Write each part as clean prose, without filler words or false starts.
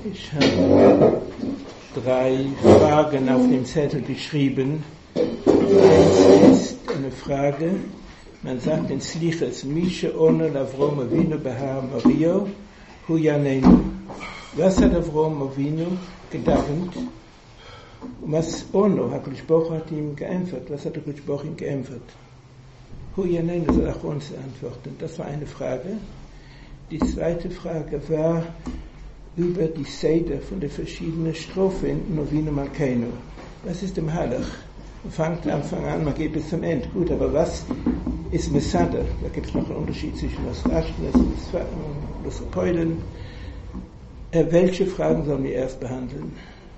Ich habe 3 Fragen auf dem Zettel geschrieben. Eins ist eine Frage, man sagt in Slichas, Misha Ono Avrom Avinu Behar Mario, Hu Yanenu. Was hat Avrom Avinu gedauert? Was Ono, HaKadosh Baruch Hu hat ihm geämpft? Was hat HaKadosh Baruch Hu ihm geämpft? Hu Yanenu soll auch uns antworten. Das war eine Frage. Die zweite Frage war über die Seder von den verschiedenen Strophen in Novino Malkeinu. Was ist im Halach? Man fängt Anfang an, man geht bis zum Ende. Gut, aber was ist Mesada? Da gibt es noch einen Unterschied zwischen das Raschnes und das Poiden. Welche Fragen sollen wir erst behandeln?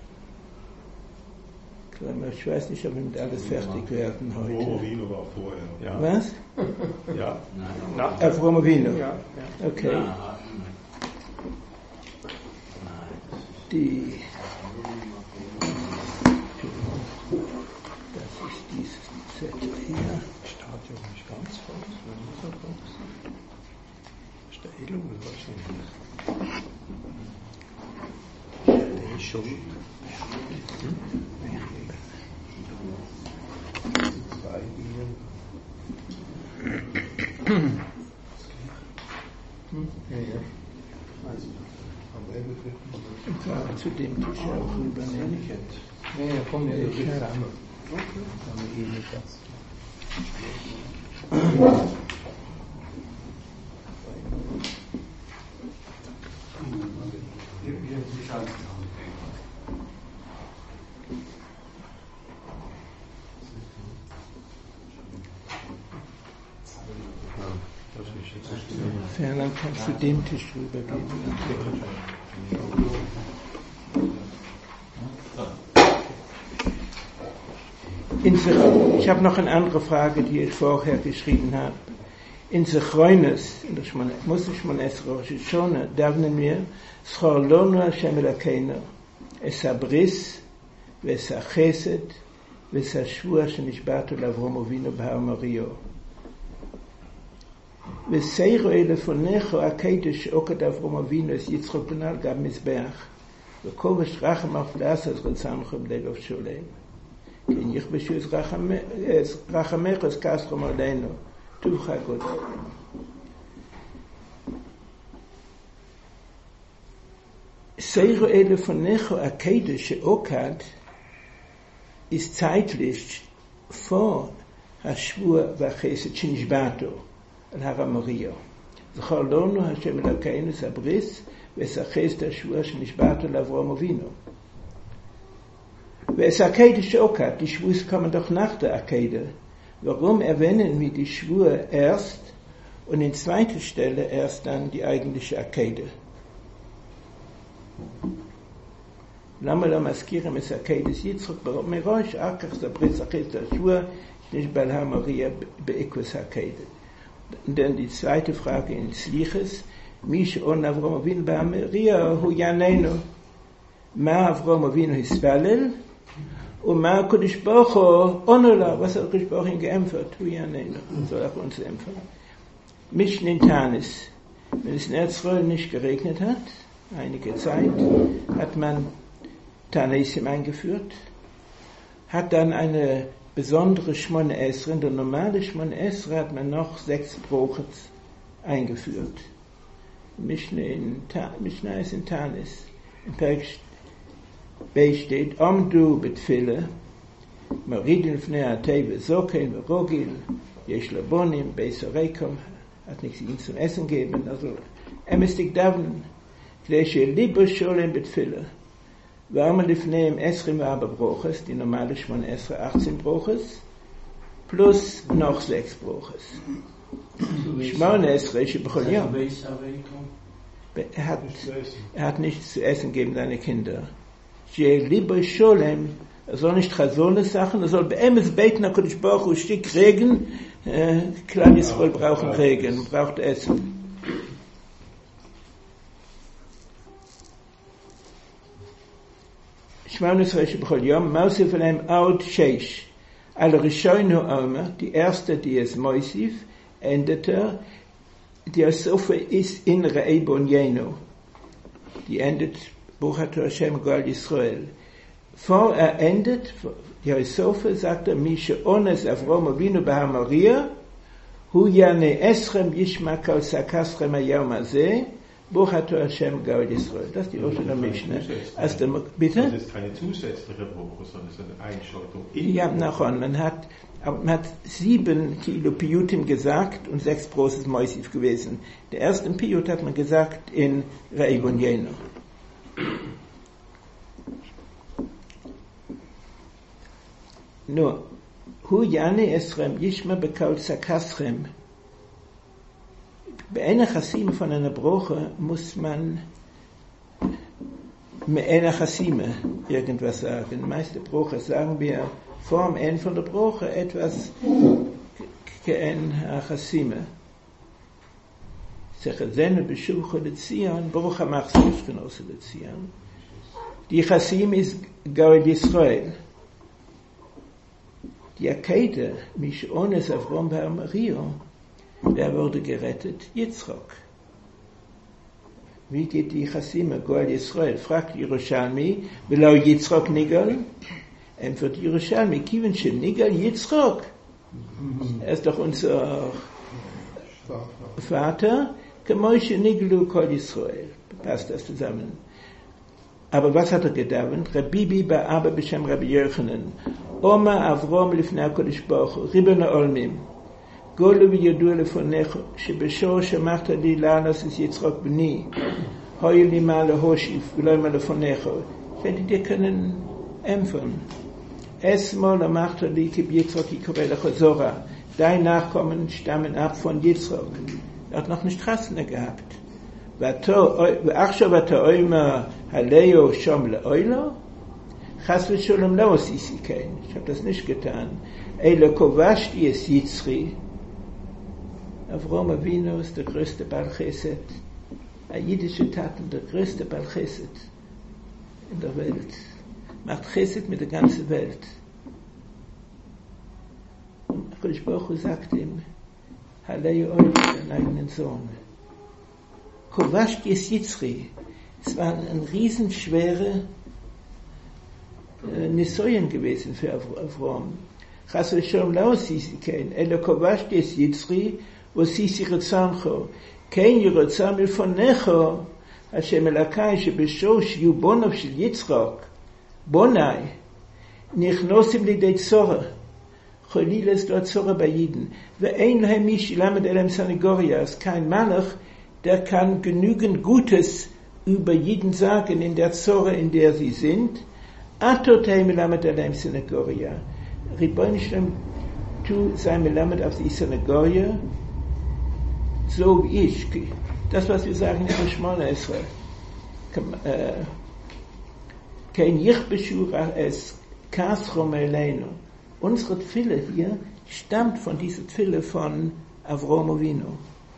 Ich weiß nicht, ob wir mit alles fertig werden heute. Avromovino war vorher. Ja. Was? Ja. Avromovino. Ja. Okay. Das ist dieses Zettel hier. Steht ja nicht ganz falsch, wenn ich so drauf sehe. Steilung wahrscheinlich. Der ist schon. Ja. Zu dem Tisch auch rübernehmen. Ja, komm, wir zusammen. Okay. Dann gehen wir das. Dann kannst du dem Tisch rübergehen. Ich habe noch eine andere Frage, die ich vorher geschrieben habe. In Zechroines, das muss ich mal erst schon, davnen wir, Schor Lonu Hashem Elokeinu, es Abris, es Chesed, es Shvua Shenishbatu L'Avrom Avinu Behar Mario. וסיירו לפונך הקדש עוקד אברהם אבינו את יצחק בנו על גב מזבח וכובש רחם אף לעשות רצונך בליל שולם כן יכבשו את רחמך את כסכם עלינו טובך גדול. סיירו לפונך הקדש שעוקד ist zeitlich vor השבוע והחסד שנשבעתו על הר המוריו. זכור לנו השם אלוקינו es Abris וes Chesed השבוע שנשבעתו לאברהם אבינו. וes Akedah Shokat, die Schwur kommen doch nach der Akedah. Warum erwähnen wir die Schwur erst und in zweiter Stelle erst dann die eigentliche Akedah? למה לא מזכירים את Akedah יצחק מראש, אחר כך זה ברית Chesed השבוע שנשבע על הר המוריו באיקוס Akedah. Denn die zweite Frage in Sliches, Mish on Avrom Avinu Ba'Maria Hu Yanenu, Ma Avrom Avinu Hisvalel, und Ma Kodesh Baruch Hu Onola, was hat Kodesh Baruch Hu geämpft, Hu Yanenu, soll auch uns empfangen. Mishn in Tanis, wenn es in Erzroel nicht geregnet hat, einige Zeit, hat man Tanesim eingeführt, hat dann eine besondere Shmone Esra, in der normale Shmone Esra hat man noch 6 Brochets eingeführt. Mishnah ist in Tanis. Im Perek B steht, Omdu betfille, Maridin fnei Ateve Zokein Rogil, Yesh Labonim, Beisoreikom, hat nichts ihnen zum Essen geben, also Emistik Davnen, Kleshe Libo Sholem betfille. Warum lifneim Esrim aber Broches, die normale Shmon Esra 18 Broches, plus noch 6 Broches. Shmon Esra ist bechol Yom. Er hat nichts zu essen geben, seine Kinder. Je libo Sholem, er soll nicht chazole Sachen, er soll beemes beten, HaKadosh Baruch Hu, stick Regen, Klal Yisrael brauchen Regen, braucht Essen. Shmon Esra bechol Yom, Mausif aleim Aud Sheish. Al Rishoinu Omer, die erste, die es Moisif, endete, die Sofe ist in Re'ebon Yenu. Die endet Baruch Atah Hashem Goal Yisrael. Vor endet, die Sofe sagt Mishe Ones Avrom Avinu Bahamoria, Hu Yane Eschem Yishma Kol Sakaschem Hayom Hazeh, Baruch Atah Hashem Goal Yisrael. Das ist die Rosh Mishnah. Bitte? Das ist keine zusätzliche Bruch, sondern es ist eine Einschaltung. Ja, nachon. Man hat 7 Kilo Piyutim gesagt und 6 großes Moisiv gewesen. Der erste Piyut hat man gesagt in Reigun Jeno. Nur, Hu Yane Esrem Yishma Bekal Sakaschem. Bei einer Chassime von einer Broche muss man mit einer Chassime irgendwas sagen. Die meisten Broche sagen wir vor dem Ende von der Broche etwas kein Chassime. Sechazene Beshucha Lezion, Baruch HaMachzif Genosse Lezion. Die Chassime ist Goal Yisrael. Die Akede, Mishe Ones Avrom Bahamoria, wer wurde gerettet? Yitzchok. Wie geht die Chassime Goal Yisrael? Fragt Yerushalmi, Belau Yitzchok Nigal? Antwortet Yerushalmi, Kiven Shem Nigal Yitzchok. Er ist doch unser Vater. Kemoishe Niglu Kol Yisrael. Passt das zusammen. Aber was hat gedauert? Rabbi Ba'aba B'Shem Rabbi Yochanan. Oma Avrom Lifnei HaKodesh Baruch Hu. Ribbono Olamim. גולו וידוע לפניך שבשור שמחת לי לענוס את יצחק בני הוי לי מה להושיב ולא מה לפניך hätte dir können empfangen. Erstmal macht die Kib Yitzchak יקרא לך זורה. Dein Nachkommen stammen ab von Yitzchak. hat noch eine Straße gehabt. ועכשיו אתה אומר הלאו שום לאוילו חס ושלום לא עשיתי כן. Ich habe das nicht getan. אלא כובשתי את יצחי. Avrom Avinu ist der größte Baal Chesed. Ein jüdischer Taten, der größte Baal Chesed in der Welt. Macht Chesed mit der ganzen Welt. Und HaKadosh Baruch Hu sagt ihm, Halei Oil, seinen eigenen Sohn. Kovasht es Yitzri. Es war ein riesenschwere Nisoyen gewesen für Avrom. Chas v'sholom lo sisi kein, elo kovasht es Yitzri, ועשיתי רצונך, כן ירצה מלפניך, השם אלוקיי שבשורש יהיו בוניו של יצחק, בוניי, נכנסים לידי צורה, חלילס לא צורה ביiden, ואין להם מי שילמד אליהם סנגוריה, אז kein Malach, der kann genügend Gutes über jeden sagen in der Zora, in der sie sind, atotei melamed alayim Sinagoria. Ribono Shel Olam, tu sei melamed auf die Sinagoria, so wie ich. Das, was wir sagen in der Shmona Esrei. Kein Yichbeshura es Kasrom Eleinu. Unsere Tfille hier stammt von dieser Tfille von Avrom Avinu.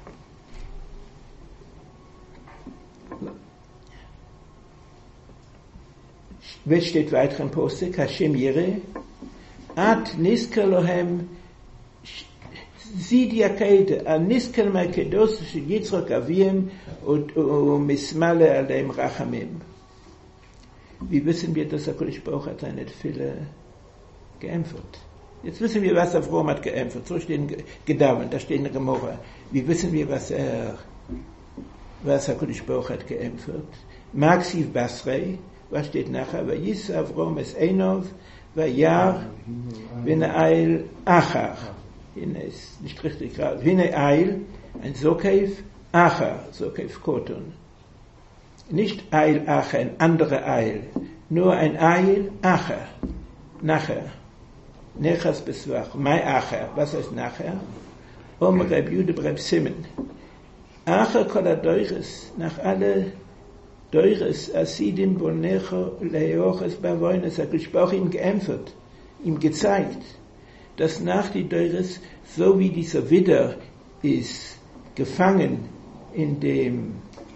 Was steht weiter im Postek? Hashem Yireh. At Nisker Lohem. Sie die Akede. An Nisker Makedos של יצחק אביהם ומשמאלה עליהם רחמים. Wie wissen wir, dass HaKadosh Baruch hat seine Tfille geämpft? Jetzt wissen wir, was Avrom hat geämpft. So stehen gedauert, da steht in der Gemara. Wie wissen wir, was HaKadosh Baruch hat geämpft? Maxiv Basrei, was steht nachher? Vayis Avrom es Einov, Vayar, V'ne'ail Achar. Ist nicht richtig gerade. V'ne'ail, ein Sokeif, Achar, Sokeif Koton. Nicht Eil Achar, ein anderer Eil. Nur ein Eil Achar. Nachher. Nechas Beswach. Mai Achar. Was heißt nachher? Reb Jude Reb Simen. Achar kol ha-doires. Nach alle Doires Asidim Bonecho Leoches Bavoines hat gesprochen, ihm geämpft, ihm gezeigt, dass nach die Doires, so wie dieser Widder ist gefangen in dem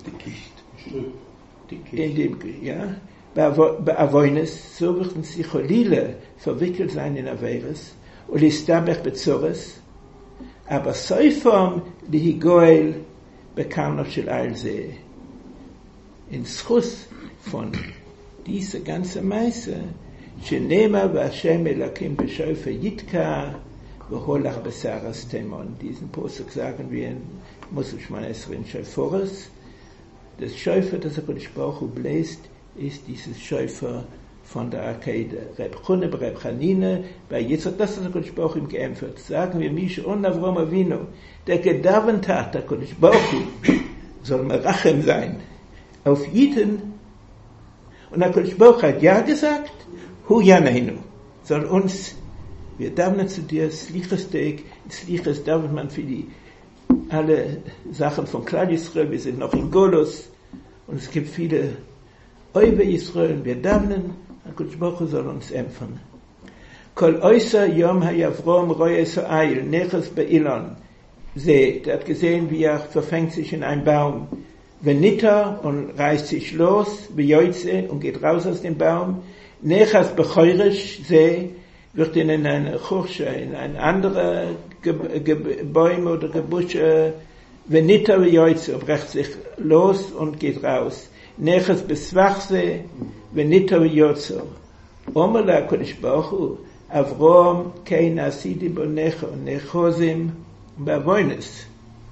in dem, ja, bei Avoines, so werden sie Cholile verwickelt sein in Averes, und Listabech Bezores, aber Seifam Lihigoel Bekarnof Shel Eilsee. In Schus von dieser ganzen Meise, Shenema v'Hashem Elakim b'Shofer Yitka v'Holach Besaras Temon. Diesen Posuk sagen wir in Musulman Esrin Shoforos. Das Schäufer, das HaKadosh Baruch Hu bläst, ist dieses Schäufer von der Arkade. Reb Chune, Reb Chanine, bei Yitzchak, das ist HaKadosh Baruch Hu ihm geämpft. Sagen wir, Misha und Avrom Avinu, der gedavnt hat, der HaKadosh Baruch Hu, soll Merachem sein, auf Jiden. Und der HaKadosh Baruch Hu hat ja gesagt, Hu Yaneinu, soll uns, wir davnen zu dir, Sliches Teg, Sliches davnet man für die alle Sachen von Klal Yisrael, wir sind noch in Golus, und es gibt viele Oive Yisrael, wir davnen, HaKadosh Baruch Hu soll uns empfangen. Kol Oysa Yom HaYavrom Royes Ha'ayil, Neches Be'ilon, der hat gesehen, wie er verfängt sich in einen Baum, Venita, und reißt sich los, Bejoitze, und geht raus aus dem Baum, Nechas Bechoirisch, wird in eine Chursche, in ein anderer Bäume oder Gebusche, Venita Bejoitze, brecht sich los und geht raus. Nechas Beswachse, Venita Bejoitze. Omela Kodesh Baruch Hu, Avrom, Kein Asidi Bonecho, Nechozim, Bavoines.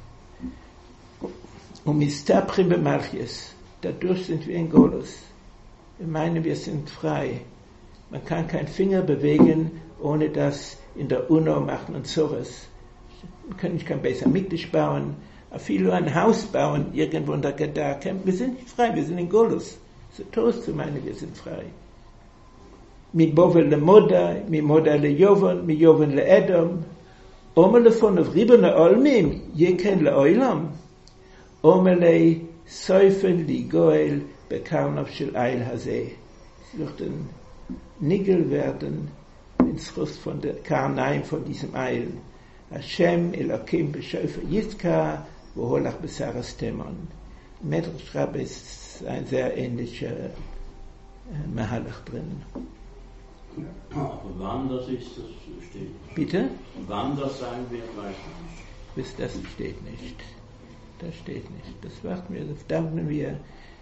Mistaprim Bemalchies. Dadurch sind wir in Golus. Wir meinen, wir sind frei. Man kann keinen Finger bewegen, ohne das in der UNO machen und sowas. Man kann nicht kein Beis Hamikdash bauen, viele ein Haus bauen, irgendwo in der Gadar. Wir sind nicht frei, wir sind in Golus. So toll zu meinen, wir sind frei. Mi Bovel le Moda, mi Moda le Jovan, mi Jovan le Edom, Omele von auf Ribene Olmim, Jeken le Oilam, Omele Seufen li Goel, Bekarnov shel Eil Hazeh. Sie wird ein Nigel werden ins Rust von der Karnaim von diesem Eil. Hashem Elokim b'Shofer Yitka v'Holach Besaras Temon. Medrash Rabbah ist ein sehr ähnlicher Mahalach drin. Aber wann das ist, das steht nicht. Bitte? Wann das sein wird, weiß ich nicht. Das steht nicht. Das steht nicht. Das warten wir, das danken wir.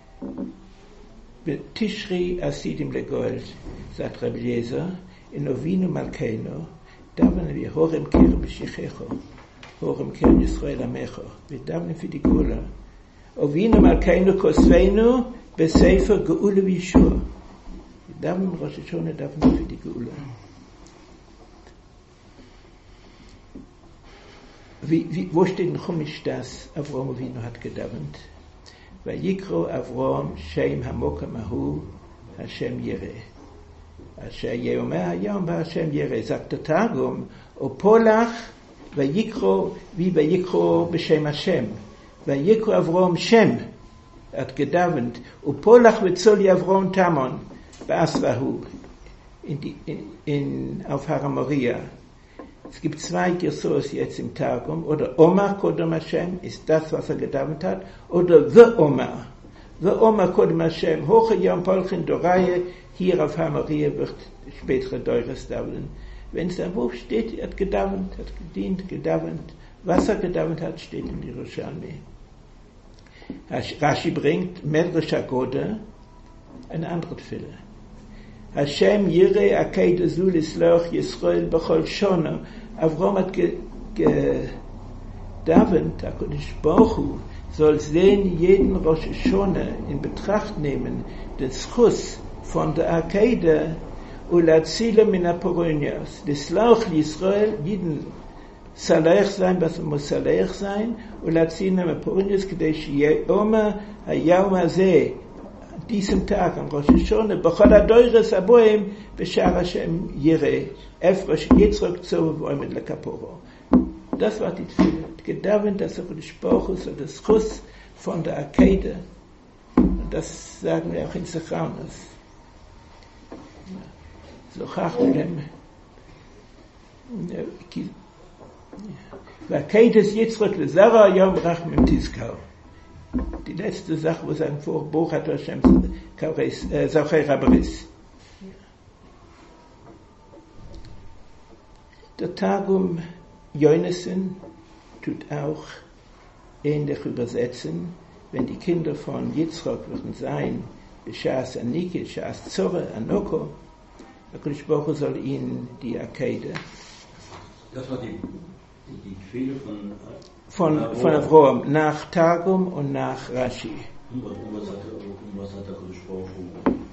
Tishri Asidim Legoel, sagt Rabbi Jezer, in Ovinu Malkeinu, davnen wir Horem Kir B'Shichecho, Horem Kir Yisrael Amecho, wir davnen für die Gula. Ovinu Malkeinu Kosveinu, Besefer Geule Vishur. Wir davnen Rosh Hashanah, davnen für die Gula. Wo steht in Chumash das? Avrom Avinu hat gedavnt. Vayikro Avrom Shem Hamokam Ahu Hashem Yireh. Asher Yeomer Hayom Hashem Yireh. Sagt der Targum, O Polach Vayikro, wie Vayikro B'Shem Hashem. Vayikro Avrom Shem. Hat gedavnt. O Polach V'Tzoli Avrom Tamon. Ba'asvahu. Auf Har Moria. Es gibt zwei Gersos jetzt im Targum, oder Omar Kodem Hashem ist das, was gedavnt hat, oder The Omar. The Omar Kodem Hashem, Hoche Yom Polchin Doraye, hier auf Hamaria wird spätere Deures davlen. Wenn es da wo steht, er hat gedavnt, hat gedient, gedavnt, was gedavnt hat, steht in Yerushalmi. Rashi bringt Medrash Agoda, eine andere Tfille. Hashem Yireh Akeid Azul Isloch Yisrael B'chol Shona. Avrom hat gedavnt, HaKadosh Baruch Hu soll sehen, jeden Rosh Hashanah in Betracht nehmen, den Schuss von der Arkade und Latzile min Aporonios. L'Isloch Yisrael, jeden Salech sein, was muss Salech sein, und Latzile min Aporonios, Kadesh Yoma Hayom Hazeh, diesem Tag am Rosh Hashanah, b'chol hadoyres aboim b'shar Hashem Yireh, Efrosh Yitzchok Zoh v'oimet lekaporo. Das war die Tfile. Gedavnt, dass HaKadosh Baruch Hu so das Schuss von der Arkade. Und das sagen wir auch in Sechanos. So chachlem. V'akeides Yitzchok l'zara yom rachmim tizkar. Die letzte Sache, wo sein Vorbuch hat Hashem Zocher Rabris. Der Targum Yonason tut auch ähnlich übersetzen, wenn die Kinder von Yitzchak würden sein, בשעס הניקה, בשעס צורה, הנוקו, הקדוש ברוך הוא soll ihnen die Akeide. Das war die Fehler von Avraham nach Targum und nach Rashi. Was hat er gesprochen?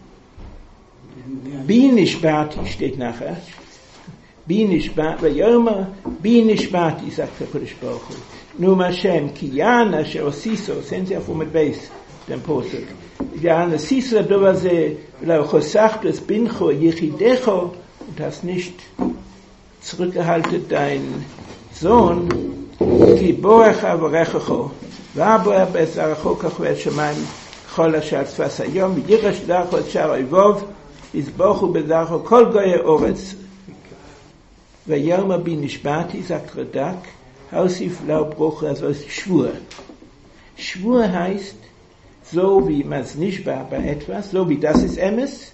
Bin Ishbati steht nachher. Bin Ishbati, Vayoma, Bin Ishbati, sagt der Kodesh Baruch Hu. Nur Hashem, Kiyana, Sheosiso, sehen Sie auf mit Beis, den Posuk. Kiyana, Siso, Dovase, Chosachtes, Bincho, Yechidecho, und hast nicht zurückgehalten dein Sohn, Ki Boach Avorechecho, Vaboach Bezaracho, Kachwet Shemaim, Chol Asher Tzvas Hayom, Yirash Dacho, Shar Oivov, Izbochu Bezaracho, Kol Goye Oretz, Vayoma bin Ishbati, sagt Radak, Hausif Laubruch, also ist Schwur. Schwur heißt, so wie man es nicht war bei etwas, so wie das ist Emes.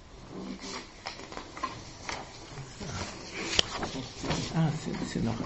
Sind noch.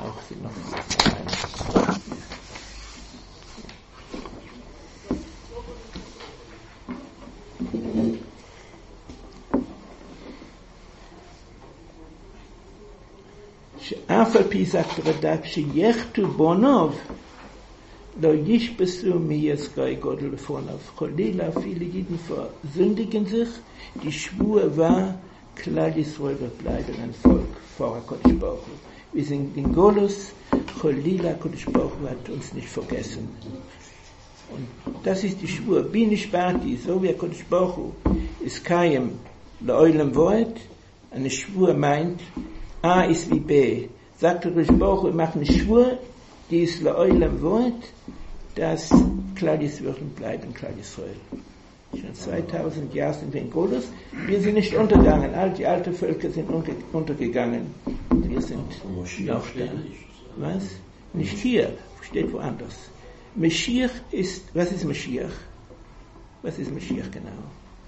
שאף על פי sagt Radak, שיחתו בונוב, לא ישבסו מיסקי גודל לפונוב. חלילה, viele Jiden versündigen sich. Die Schwur war, Klal Yisrael wird bleiben ein Volk vor HaKadosh Baruch Hu. Wir sind in Golus, Cholila, HaKadosh Baruch Hu hat uns nicht vergessen. Und das ist die Schwur. Bin Ishbati, so wie HaKadosh Baruch Hu ist Kayem Le'olam Voed. Eine Schwur meint, A ist wie B. Sagt HaKadosh Baruch Hu, wir machen eine Schwur, die ist Le'olam Voed, dass Klal Yisrael wird bleiben, Klal Yisrael. Schon 2000 Jahre sind wir in Golus. Wir sind nicht untergegangen. All die alten Völker sind untergegangen. Wir sind noch da. Was? Nicht hier. Steht woanders. Mashiach ist, was ist Mashiach? Was ist Mashiach genau?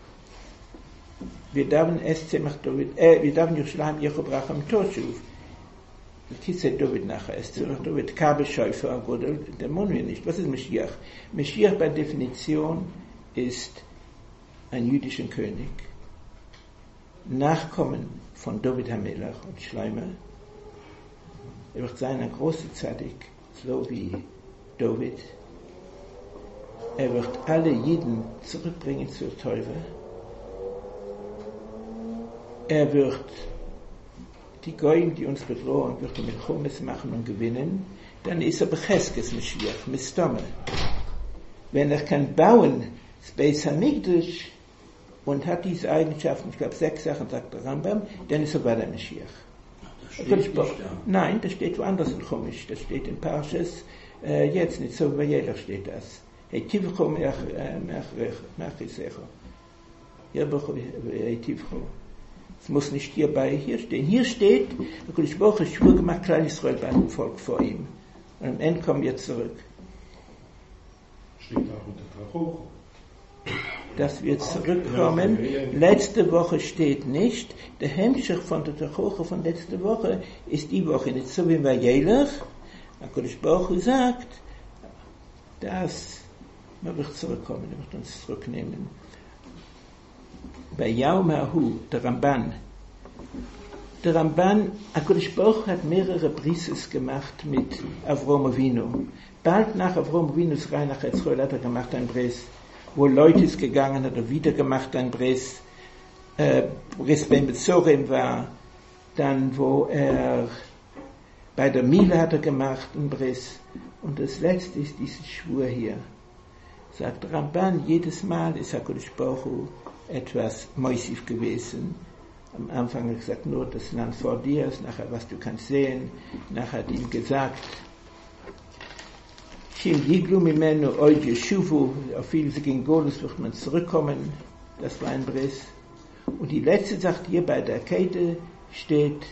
Wir darf Yerushalayim Yechob Racham Toshuv. Kitze David nachher. Es zu David Kabe Schäufer Agodel. Der wollen wir nicht. Was ist Mashiach? Mashiach bei Definition ist ein jüdischen König, Nachkommen von David HaMelech und Schleimer. Er wird sein ein großer Tzadik, so wie David. Er wird alle Jiden zurückbringen zur Teufel. Er wird die Goyim, die uns bedrohen, wird mit Chomes machen und gewinnen. Dann ist er Becheskes Mashiach, Mistome. Wenn er kann bauen, das Beis Hamikdash, und hat diese Eigenschaften, ich glaube 6 Sachen, sagt der Rambam, dann ist er bei der Mashiach. Nein, das steht woanders in Chumash, das steht in Parshas, jetzt nicht so, bei jeder steht das. Heitivcho me'achisecho. Heitivcho. Es muss nicht hierbei hier stehen. Hier steht, der Kodesh Baruch Hu Schwur gemacht, Klal Yisrael beim Volk vor ihm. Und am Ende kommen wir zurück. Steht auch unter Trachoch. Dass wir zurückkommen. Letzte Woche steht nicht. Der Hemmschicht von der Trachoche von letzte Woche ist die Woche nicht so wie bei Jelech. Der Kodesh Baruch Hu sagt, dass man wird zurückkommen, er wird uns zurücknehmen. Bei Yom HaHu, der Ramban, HaKadosh Baruch Hu hat mehrere Brises gemacht mit Avraham Avinu. Bald nach Avraham Avinus rein nach Etzroel hat er gemacht ein Bris, wo Leute ist gegangen, hat er wieder gemacht ein Bris, Bris beim Bezorim war, dann wo er bei der Mile hat er gemacht ein Bris, und das letzte ist dieses Schwur hier. Sagt Ramban, jedes Mal ist HaKadosh Baruch Hu etwas Moisif gewesen. Am Anfang hat er gesagt, nur das Land vor dir ist, nachher was du kannst sehen. Nachher hat ihm gesagt, Shim Yiglu Mimenu Oid Yeshuvu, auf viele gegen Golus wird man zurückkommen. Das war ein Bris. Und die letzte Sache hier bei der Kette steht,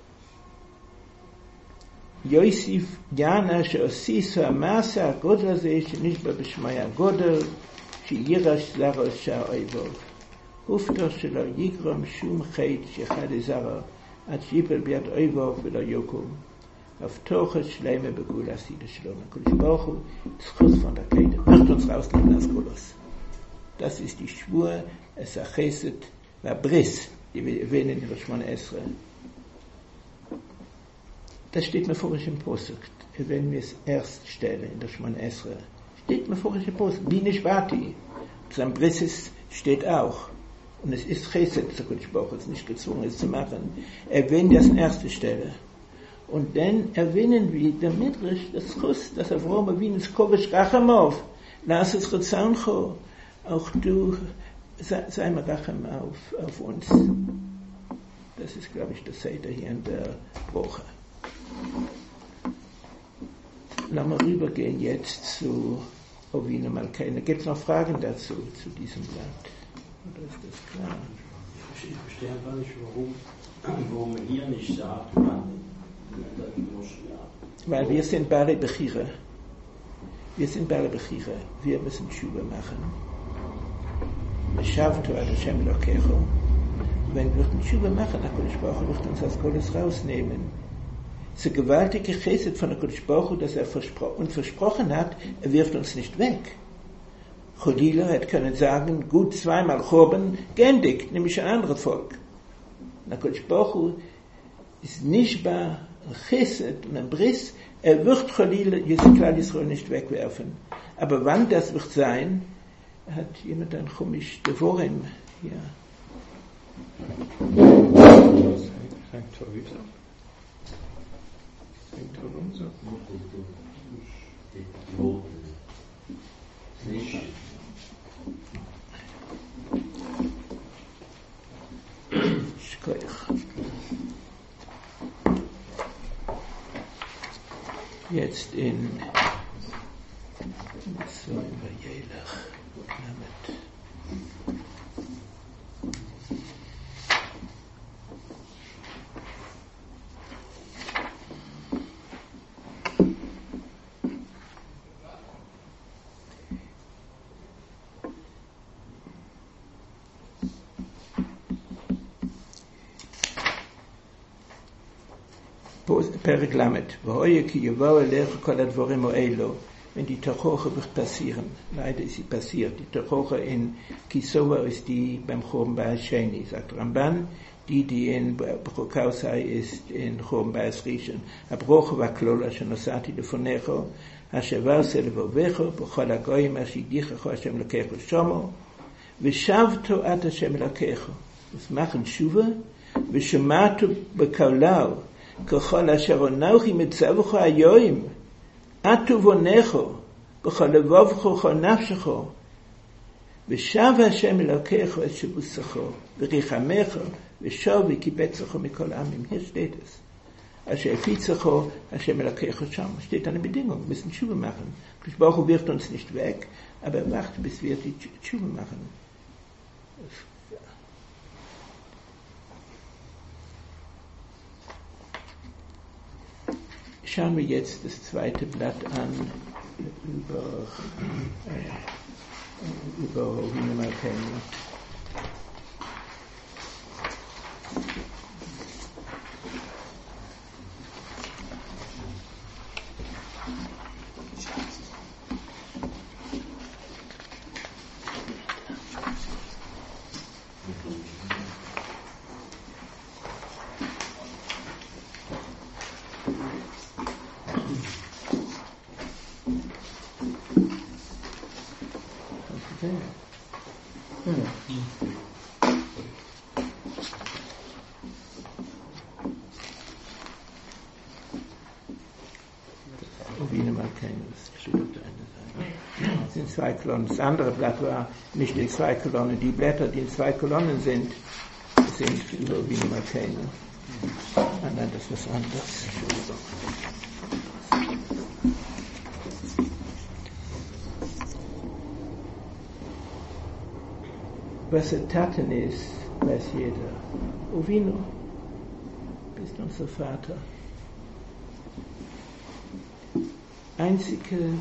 Yosef Yana Sheosiso Amasa Godel Zeh Shenishba B'Shmaya Godel Sheyirash Zara Shar Oivov Hufto Shelo Yigrom Shum Chet Shechad Zara Ad Shipel Biad Oivov Velo Yokum Avtoche Shleime Begula Sida Shalom HaKadosh Baruch Hu Schutz von der Kette wird uns rausnehmen aus Golos. Das ist die Schwur, es Chesed Bris, die wir erwähnen in der Shemona Esrei. Das steht methodisch im Posuk. Wenn wir es erst stellen in der Shemona Esrei, steht methodisch im Posuk. Bi Nishbati. Sein Bris steht auch. Und es ist Chesed, der Kodesh Baruch Hu ist nicht gezwungen, es zu machen. Erwähnen das an erster Stelle. Und dann erwähnen wir der Midrash, das Chus, das Avraham Avinu Kovesh Rachamov, lass es Rezauncho, auch du, sei mal Racham auf uns. Das ist, glaube ich, das Seder hier in der Woche. Lassen wir rübergehen jetzt zu Avinu Malkeinu. Gibt es noch Fragen dazu, zu diesem Blatt? Oder ist das klar? Ich verstehe einfach nicht, warum man hier nicht sagt, wann. Weil wir sind Bale Bechira. Wir sind Bale Bechira. Wir müssen Tshuva machen. Meshavto ad Hashem Elokecho. Wenn wir Tshuva machen, der Kodesh Baruch Hu wird uns das Gottes rausnehmen. Es ist eine gewaltige Chesed von der Kodesh Baruch Hu, dass er uns versprochen hat, er wirft uns nicht weg. Cholila hätte können sagen, gut zweimal Chorben, gendig, nämlich ein anderes Volk. Der Kodesh Baruch Hu ist nicht bei Chesed und ein Bris, er wird Cholila, Klal Yisrael nicht wegwerfen. Aber wann das wird sein, hat jemand ein Chumisch Devorim hier. Hängt sowieso. Hängt warum so? Shkoich. Jetzt in so in Vajelach damit. Perek Lamed. V'hoye ki yevau elecha kol advorim ha'elo. Wenn die Tochoche wird passieren. Leider ist sie passiert. Die Tochoche in Kisowa ist die beim Chorben Ba'asheni, sagt Ramban. Die in Brokausai ist in Chorben Ba'asrishon. Abroche wa klola shenosati lefonecho. Hashavar se levovecho. B'chol hagoyim ashidichecho Hashem lekecho shomo. V'shavto at Hashem lekecho. Das machen Shuva. V'shematu b'kaulau. ככל אשר אנוכי מצווך היום, את ובונך, בכל לבבך וכל נפשך, ושב השם אלוקיך את שבוסך, וריחמך, ושב וקיבצך מכל העמים. Hier steht es. אשר הפיצך, השם אלוקיך שם. Steht eine Bedingung, wir müssen Tshuva machen. Kodesh Baruch Hu wirft uns nicht weg, aber er wartet, bis wir die Tshuva machen. Schauen wir jetzt das zweite Blatt an über Avinu Malkeinu. Zwei Kolonnen. Das andere Blatt war nicht in zwei Kolonnen. Die Blätter, die in zwei Kolonnen sind über Avinu Malkeinu. Nein, das ist was anderes. Was er Taten ist, weiß jeder. Avinu, bist unser Vater. Einzige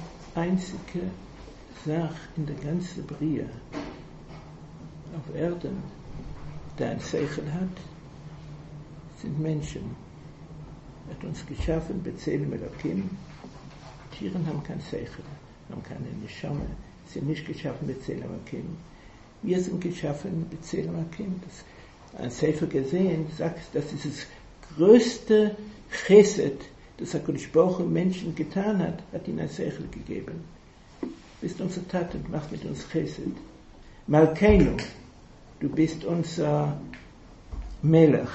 Sach in der ganzen Brie auf Erden, der ein Seichel hat, sind Menschen. Er hat uns geschaffen, B'Tselem Elokim. Tieren haben kein Seichel, haben keine Neshama, sind nicht geschaffen, B'Tselem Elokim. Wir sind geschaffen, B'Tselem Elokim. Ein Sefer gesehen, sagt, dass dieses größte Chesed, das HaKadosh Baruch Hu Menschen getan hat ihn ein Seichel gegeben. Bist unser Tat und machst mit uns Chesed. Malkeinu, du bist unser Melech.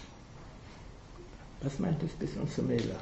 Was meint das, bist unser Melech?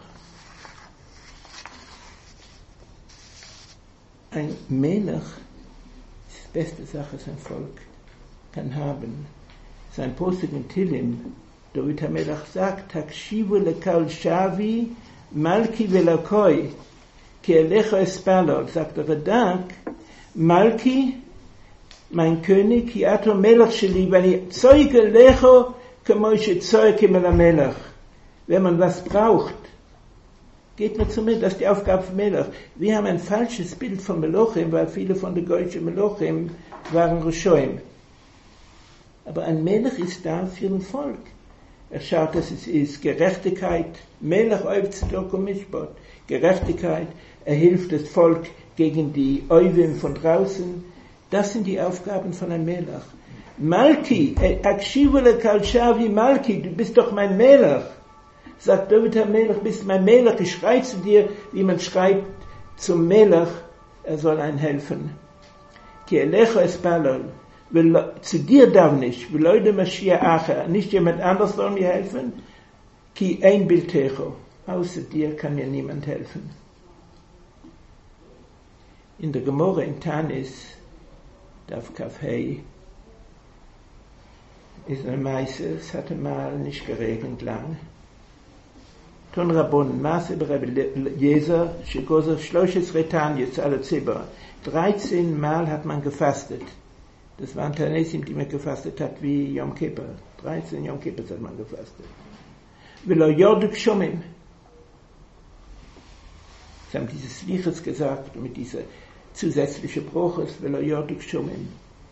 Ein Melech ist die beste Sache, sein Volk kann haben. Sein Posting in Tilim, David HaMelech sagt, Takshivu lekal shavi, malki velakoi, ki elecha espalol, sagt der Radak, Malki, mein König, ki ato Melech sheli, vani zeuge lecho, kamo ich zeuge Melech. Wenn man was braucht, geht man zu mir, das ist die Aufgabe von Melech. Wir haben ein falsches Bild von Melochim, weil viele von den deutschen Melochim waren Rishoim. Aber ein Melech ist da für ein Volk. Er schaut, dass es ist Gerechtigkeit, Melech Oivtzedok und Mishpat, Gerechtigkeit, er hilft das Volk gegen die Oivim von draußen. Das sind die Aufgaben von einem Melech. Malki, akshivu lekal shavi Malki, du bist doch mein Melech. Sagt David HaMelech, bist mein Melech, ich schreie zu dir, wie man schreibt zum Melech, er soll einem helfen. Ki elecha espalol, zu dir darf nicht, Leute Mashiach Acher, nicht jemand anders soll mir helfen, ki ein Biltecho, außer dir kann mir niemand helfen. In der Gemorre in Tanis, Daf Kaf Hei, ist eine Meise, es hatte mal nicht geregnet lang. Ton Rabon, Maße Rebbe Jeser, Shegozer, Schloches Retanius, alle Zibber. 13 Mal hat man gefastet. Das waren Tanesim, die man gefastet hat, wie Yom Kippur. 13 Yom Kippurs hat man gefastet. Velo Yorduk Shomim. Sie haben dieses Liches gesagt, mit dieser zusätzlichen Bruches, Velo Yorduk Shomim.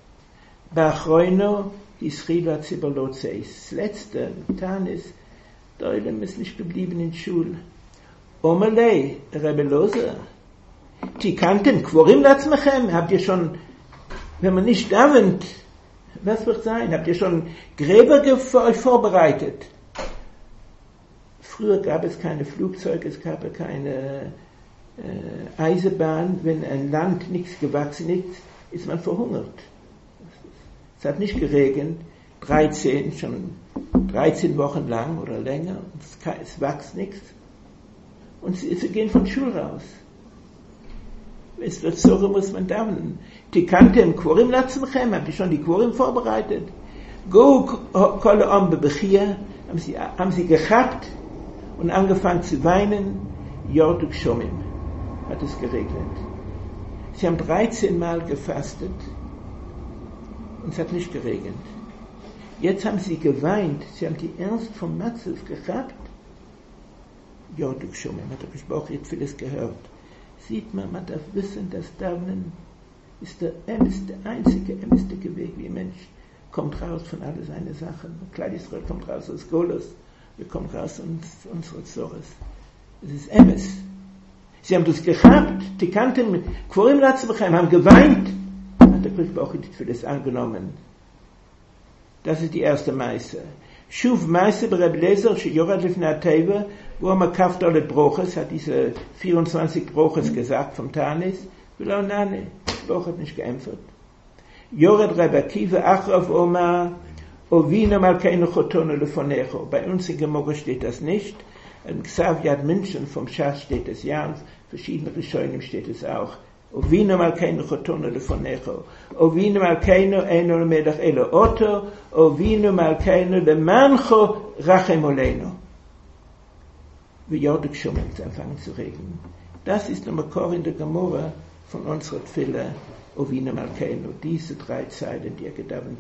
Bachroino, Israel Zibalotzeis. Das letzte, Tanis, Deulem ist nicht geblieben in Schul. Omelei, Rebbe Loser. Tikanten, Quorim Latzmechem, habt ihr schon, wenn man nicht davent, was wird sein? Habt ihr schon Gräber für euch vorbereitet? Früher gab es keine Flugzeuge, es gab keine Eisenbahn. Wenn ein Land nichts gewachsen ist, ist man verhungert. Es hat nicht geregnet, 13 Wochen lang oder länger, es wächst nichts. Und sie gehen von Schul raus. Wenn es wird so, muss man davenen. Die Kantem Quorim Latzmechem, habt ihr schon die Quorim vorbereitet? Go Kole Om Bebechia, haben sie gehabt und angefangen zu weinen, Yorduk Shomim, hat es geregnet. Sie haben 13 Mal gefastet und es hat nicht geregnet. Jetzt haben sie geweint, sie haben die Ernst vom Matzef gehabt, Yorduk Shomim, hat der Bauch jetzt vieles gehört. Sieht man darf wissen, dass Davnen ist der einzige Weg, wie ein Mensch kommt raus von all seinen Sachen. Klein Israel kommt raus aus Golos, wir kommen raus aus unserer Zores. Es ist Emes. Sie haben das gehabt, die Kanten mit Quorim Latzmechem, haben geweint, hat der Bauch jetzt vieles angenommen. Das ist die erste Meise. Shuv Meise bei Rebbe Lezer, Yorad Lifnei Teva, wo man kauft alle Broches, hat diese 24 Broches gesagt vom Tanis, will auch nane, Broch hat nicht geämpft. Yorad Rebbe Akiva, Achrav Oma, Ovina Malkeinu Chotono Lefonecho. Bei uns in Gemorre steht das nicht. In Xav Yad München vom Schach steht es ja, und verschiedene Rishonim steht es auch. Ovina Malkeinu Chotono Lefonecho. Ovina Malkeinu Eino Melech Elo Oto. Ovina Malkeinu Lemancho Rachem Oleinu. Wie Yorduk Shomim anfangen zu regnen. Das ist der Makor in der Gemorre von unserer Tfille, Ovina Malkeinu. Diese 3 Zeilen, die gedauert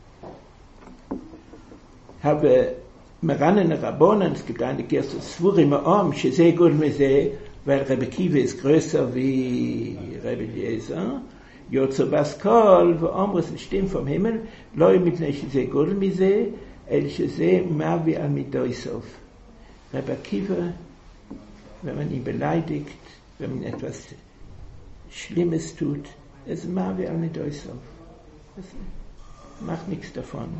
hat. Habe Meranen Rabbonen, es gibt eine Gerste Svurim Om, Shezeh Gul Mezeh, weil Rebbe Kiva ist größer wie Rebbe Jezer. Yotzo Baskol, wo Omres stimmt vom Himmel, Loi mitnei Shezeh Gul Mezeh, El Shezeh Mavi al Midoisov. Rebbe Kiva, wenn man ihn beleidigt, wenn man etwas Schlimmes tut, es Mavi al Midoisov. Das macht nichts davon.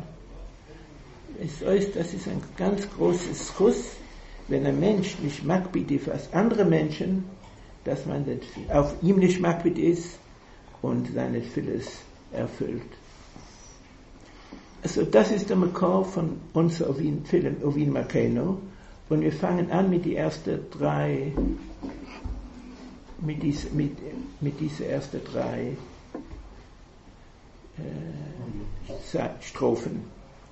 Das ist ein ganz großes Schuss, wenn ein Mensch nicht makbid ist als andere Menschen, dass man auf ihm nicht makbid ist und seine Tfilis erfüllt. Also das ist der Makor von uns Ovin Malkeinu, und wir fangen an mit die ersten drei, mit diese ersten drei Strophen.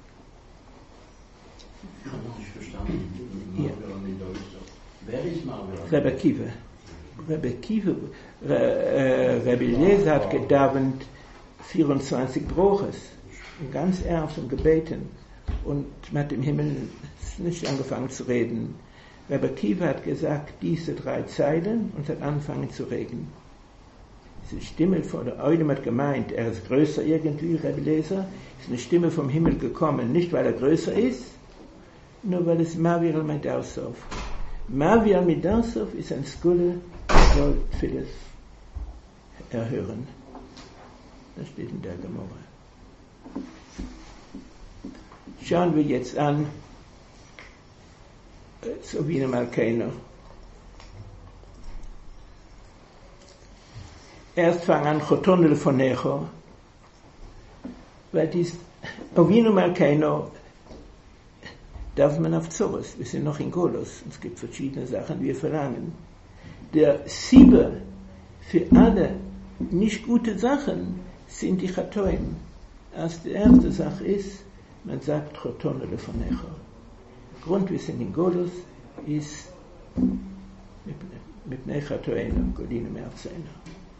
Ich habe noch nicht verstanden. Ja. Wer ist Marvel? Rebbe Kiva. Rebbe Eliezer hat gedauert 24 Broches, ganz ernst und gebeten, und mit dem Himmel nicht angefangen zu reden. Rebbe Kiva hat gesagt, diese 3 Zeilen, und hat angefangen zu reden. Diese Stimme von der Eulem hat gemeint, er ist größer irgendwie, Rebbe Eliezer, ist eine Stimme vom Himmel gekommen, nicht weil er größer ist, nur weil es Mavir al-Midarsov. Mavir al-Midarsov ist ein Skule, soll vieles erhören. Das steht in der Gemorre. Schauen wir jetzt an, Ovinu Malkeinu. Erst fangen an Chotonel von Necho, weil dies Ovinu Malkeinu darf man auf Zoros. Wir sind noch in Golos. Es gibt verschiedene Sachen, die wir verlangen. Der Sieber für alle nicht gute Sachen sind die Chatoim. Als die erste Sache ist, man sagt Choton lefonecho. Grund, wir sind in Golos, ist mit Nechatoim, Godine Merzena.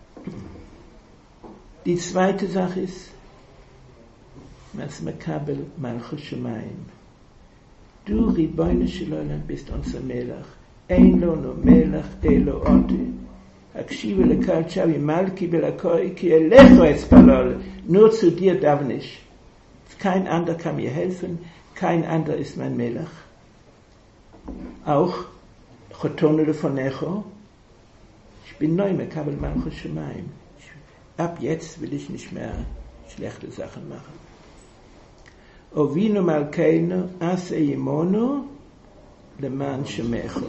Die zweite Sache ist, man mekabel Malchus Shemayim. Du, Ribono shel Olam, bist unser Melech. Ein lo no Melech, elo oti. Akshive lekal chavi malki belakoi, ki elecho espalol. Nur zu dir darf nicht. Kein anderer kann mir helfen, kein anderer ist mein Melech. Auch, Choton lefonecho, ich bin neu mekabel Malchus Shemayim. Ab jetzt will ich nicht mehr schlechte Sachen machen. Ovinu Malkeinu ase yimono leman shemecho.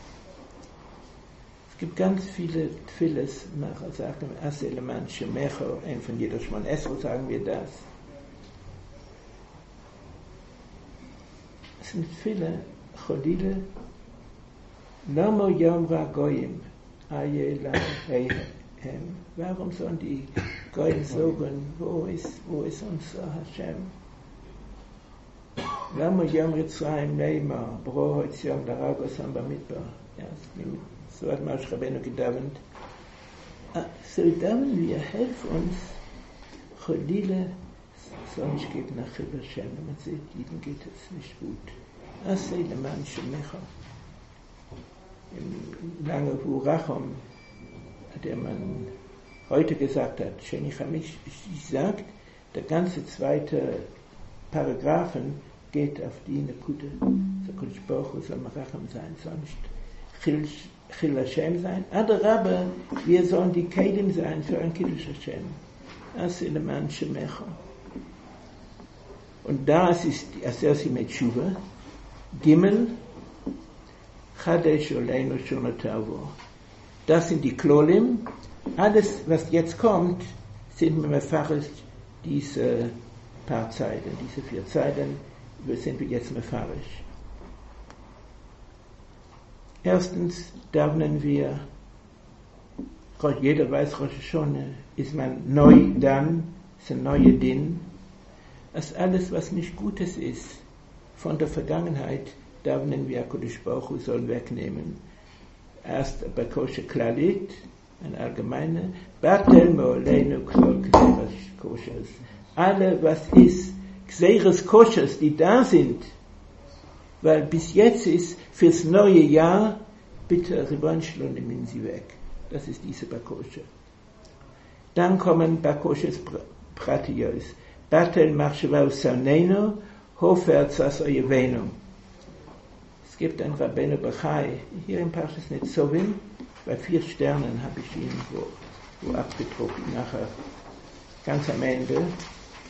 Es gibt ganz viele Tfiles, sagen ase leman shemecho, ein von jeder Shmon Esro sagen wir das. Es sind viele Chodile, Lamo yom ragoyim, aye lam eihem. Warum sollen die Goyim sagen, wo ist unser Hashem? Lama Yom Ritzrayim Neymar, Bro heute Yom Daragos am Bamidbar. Ja, so hat Moshe Rabbeinu gedauert. So dauern wir, helf uns, Cholile soll nicht geben nach Hashem. Wenn man sieht, jedem geht es nicht gut. Asei leman shemecha. Im lange Hurachom, der man heute gesagt hat, Sheni Chamish, sagt, der ganze zweite Paragraphen geht auf die Nekude. So Kodesh Baruch Hu soll Merachem sein, soll nicht Chil Hashem sein. Adarabba, wir sollen die Kedim sein für ein Kiddush Hashem. Aseh leman shemecha. Und das ist die Asersi mit Tshuva. Gimel, Chadesh Oleinu Shonotavo. Das sind die Klolim. Alles, was jetzt kommt, sind wir mefarisch diese paar Zeilen, diese 4 Zeilen, sind wir jetzt mefarisch. Erstens davnen wir, jeder weiß, Rosh Hashanah ist man neu dann, ist ein neuer Din, dass alles, was nicht Gutes ist, von der Vergangenheit, davnen wir, Kodesh Baruch Hu soll wegnehmen. Erst bei Kosher Klalit, ein allgemeiner, Batel Me'oleinu Kol Gzeres Koshers. Alle, was ist, Gzeres Koshers, die da sind, weil bis jetzt ist, fürs neue Jahr, bitte Ribono shel Olam, nehmen Sie weg. Das ist diese Bakosche. Dann kommen Bakosches Pratiyos. Batel Machshava Usaneinu, Hofer Tzas Oyevenu. Es gibt ein Rabbeinu Bachai, hier in Parshas Netzovim, bei 4 Sternen habe ich ihn wo abgedruckt, nachher ganz am Ende.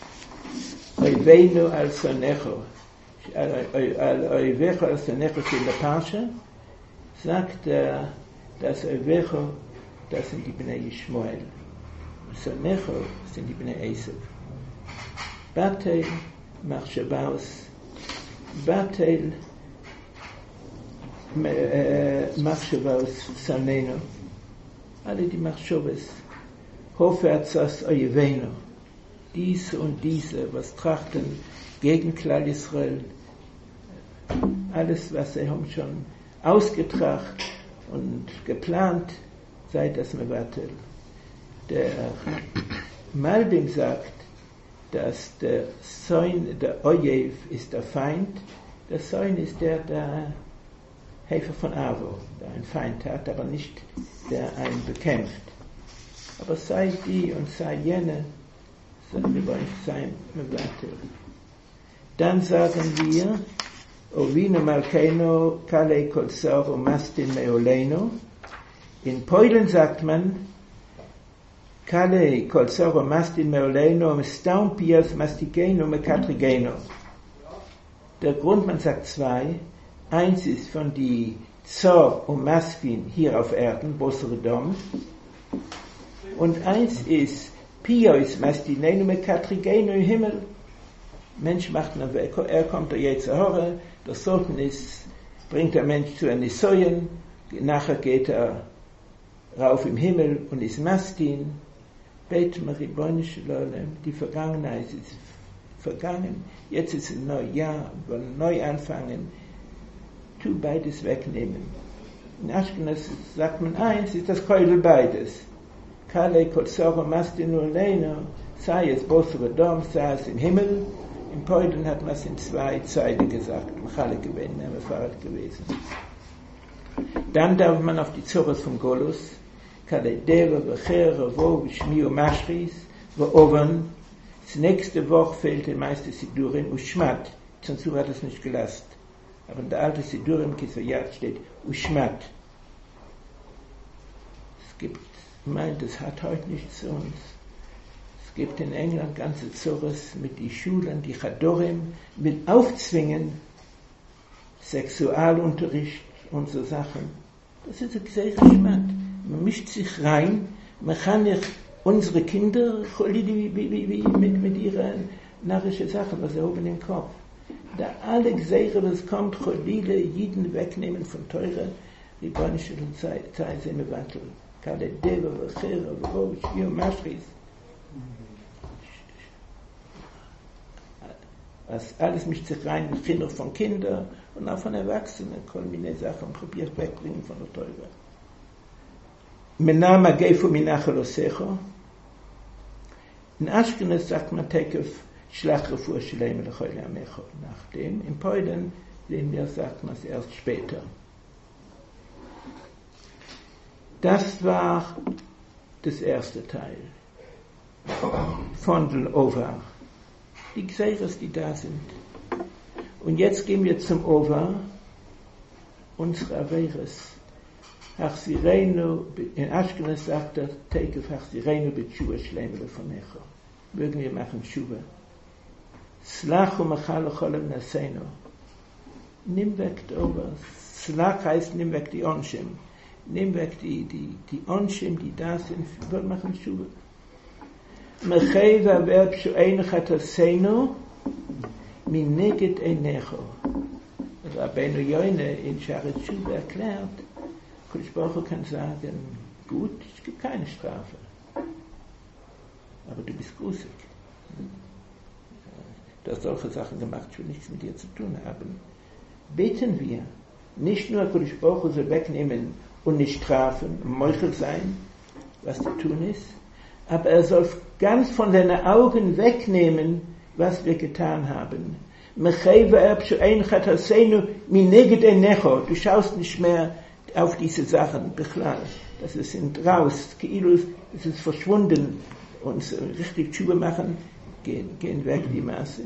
Oiveinu al Sonecho, al Oivecho al Sonecho in der Parsha, sagt dass Oivecho, das sind die Bnei Yishmael. Sonecho sind die Bnei Esav. Batel Machshavos, Batel Machshavos Saneno, alle die Machshavos, Hoferzas Oiveinu, diese und diese, was trachten gegen Klal Yisrael, alles, was sie haben schon ausgetracht und geplant, sei das Mevatel. Der Malbim sagt, dass der Soin, der Ojev ist der Feind, der Soin ist der Helfer von Avo, der einen Feind hat, aber nicht der einen bekämpft. Aber sei die und sei jene, wir wollen sein Mevatel. Dann sagen wir, Ovinu Malkeinu Kalei Kol Sor Mastin Meoleinu. In Polen sagt man, Kalei Kol Sor Mastin Meoleinu Staun Pias Mastigenu Mekatrigenu. Der Grund, man sagt zwei. Eins ist von die Zor und Maskin hier auf Erden, Bosere Dom. Und eins ist Pios Mastinenu Mekatrigenu im Himmel. Mensch macht eine Weg, kommt der Yetzirah, der Soten ist, bringt der Mensch zu einem Nisoyen, nachher geht rauf im Himmel und ist Mastin. Bet Maribonisch Shalom, die Vergangenheit ist vergangen, jetzt ist ein neues Jahr, wir wollen neu anfangen, tu beides wegnehmen. In Ashkenaz sagt man eins, ist das Keudel beides. Kale Kotsoro Mastin Uleino, sei es Bosre Dom, sei es im Himmel. In Polen hat man es in zwei Zeilen gesagt, Machale gewesen, Fahrrad gewesen. Dann darf man auf die Zores vom Golus, Kale Deva, Vecher, Revo, Shmi und Maschris, Oven. Das nächste Woche fehlt der meiste Sidurim Ushmat. Zensur hat es nicht gelassen. Aber in der alte Sidurim Kisayat steht Ushmat. Es gibt, meint, es hat heute nichts zu uns. Es gibt in England ganze Zores mit die Schulen, die Chadorim, mit Aufzwingen, Sexualunterricht und so Sachen. Das ist ein sehr Schmatt. Man mischt sich rein, man kann nicht unsere Kinder mit ihren narrischen Sachen, was sie oben im Kopf. Da alle Gseire, was kommt, Cholile, Jiden wegnehmen von Teure, die Bonische Zeit sind Mevatel. Kale Deva, Vachera, Vro, Shvio, Maschris. Alles mischt sich rein, Kinder von Kindern und auch von Erwachsenen, kolmine Sachen, probiert wegbringen von der Teure. Menama Geifu Minachel Osecho. In Ashkenaz sagt man Tekef Shlach Refuah Shleim Lechol Yamecho. Nachdem, in Polen sehen wir, sagt man es erst später. Das war das erste Teil von den Ova. Die Gseires, die da sind. Und jetzt gehen wir zum Ova, unsere Averes. Hachsireinu, in Ashkenaz sagt er, Tekef Hachsireinu B'tshuva Shleim Lefonecho. Mögen wir machen Tshuva. Slach umachal ocholem naseinu. Nimm weg die Ova. Slach heißt, nimm weg die Onshim. Nimm weg die Onshim, die da sind. Wir machen Tshuva. Mechei v'aver pshu'einu chataseinu mineget einecho. Rabbeinu Yoine in Sharet Tshuva erklärt, Kodesh Baruch Hu kann sagen, gut, es gibt keine Strafe. Aber du bist grusig. Du hast solche Sachen gemacht, ich will nichts mit dir zu tun haben. Beten wir, nicht nur Kodesh Baruch Hu soll wegnehmen und nicht strafen, Meuchel sein, was zu tun ist, aber er soll ganz von seinen Augen wegnehmen, was wir getan haben. Du schaust nicht mehr auf diese Sachen, das ist raus, es ist verschwunden, und richtig Tshuva machen, gehen weg die Masse.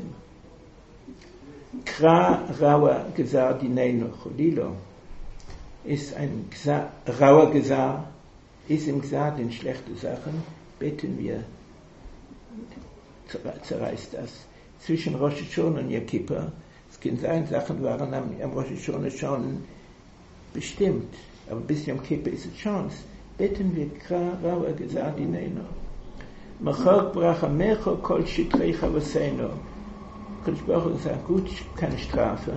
Kra Rawa Gesar Dineino Cholilo ist ein rauer Gesar, ist im Gesar den schlechte Sachen, beten wir, zerreißt das. zwischen Rosh Hashanah und Yom Kippur. Es kann sein, Sachen waren am Rosh Hashanah schon bestimmt, aber bis Yom Kippur ist es Chance. Beten wir Rauer gesagt in Eino. Machok bracha mecho kol shitrei chavaseino. Kodesh Baruch Hu sagt, gut, keine Strafe,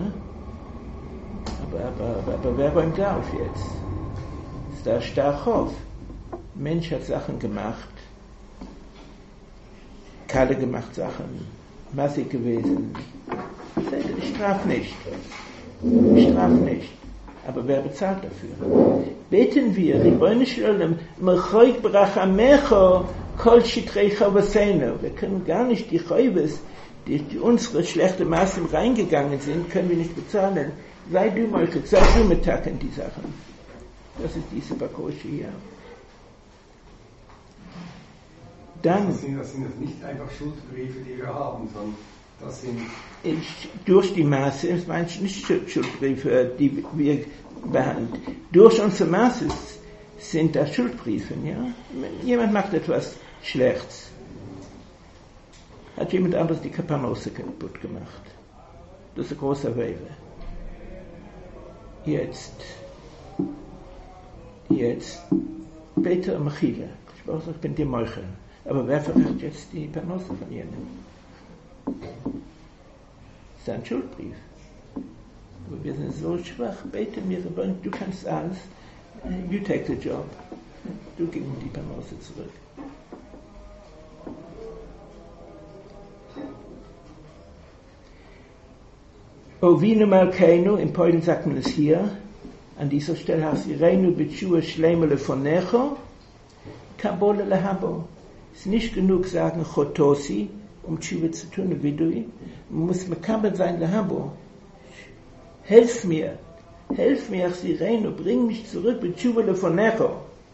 aber wer räumt auf jetzt? Ist da Starchow. Mensch hat Sachen gemacht, Kalle gemacht Sachen, massig gewesen. Ich straf nicht. Aber wer bezahlt dafür? Beten wir, Ribono shel Olam, Mechoik bracha mecho kol shitrei chavaseino. Wir können gar nicht die Chayves, die unsere schlechte Maßen reingegangen sind, können wir nicht bezahlen. Sei du mit Tag in die Sachen. Das ist diese Bakosche hier. Dann, das sind nicht einfach Schuldbriefe, die wir haben, sondern das sind... Durch die Maße, es meint nicht Schuldbriefe, die wir behandeln. Durch unsere Maße sind das Schuldbriefe, ja. Jemand macht etwas Schlechtes. Hat jemand anderes die Kapanose kaputt gemacht. Das ist ein großer Weile. Jetzt, Peter Machila. Ich bin die Meuchel. Aber wer verricht jetzt die Panose von jenen? Das ist ein Schuldbrief. Aber wir sind so schwach. Bete mir, du kannst alles. You take the job. Du gib mir die Panose zurück. Ovinu Malkeinu, in Polen sagt man es hier, an dieser Stelle heißt Ireinu B'tshua Shleima Lefonecho, Kabole Lehabo. Es ist nicht genug sagen Chotosi, Tshuva zu tun, Vidui. Man muss Mekabel sein Lehabo. Helf mir, Ireinu, bring mich zurück, B'tshua Lefonecho.